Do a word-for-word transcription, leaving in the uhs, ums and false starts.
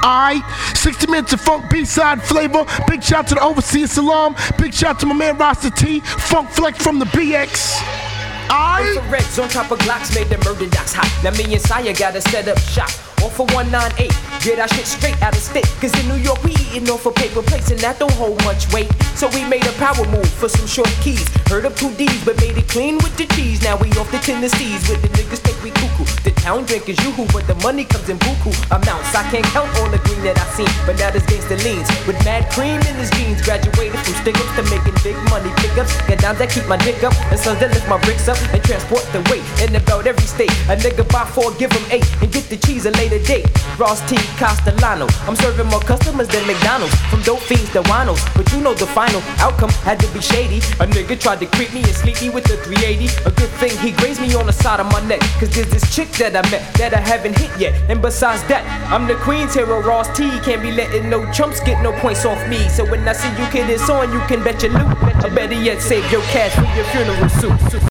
Aight, sixty minutes of funk B-side flavor. Big shout to the overseer Salam. Big shout to my man Rasta T. Funk Flex from the B X. Aight. Infrareds on top of Glocks made the murder docs hot. Now me and Saya gotta set up shop. One for one nine eight, get our shit straight out of state. Cause in New York we eatin' off a paper plates and that don't hold much weight. So we made a power move for some short keys. Heard up two D's but made it clean with the cheese. Now we off the Tennessees with the niggas think we cuckoo. The town drink is yoo-hoo but the money comes in buku amounts. I can't count all the green that I seen, but now this gangsta leans with mad cream in his jeans. Graduated from stick-ups to making big money pickups. Got dimes that keep my dick up and sons that lift my bricks up and transport the weight in about every state. A nigga buy four, give him eight and get the cheese a later date. Ross T. Castellano, I'm serving more customers than McDonald's. From dope fiends to winos, but you know the final outcome had to be shady. A nigga tried to creep me and sleep me with the three eighty. A good thing he grazed me on the side of my neck, cause there's this chick that I met that I haven't hit yet. And besides that, I'm the Queen's hero, Ross T. Can't be letting no chumps get no points off me. So when I see you get this on, you can bet your loot. Or better yet, save your cash for your funeral suit.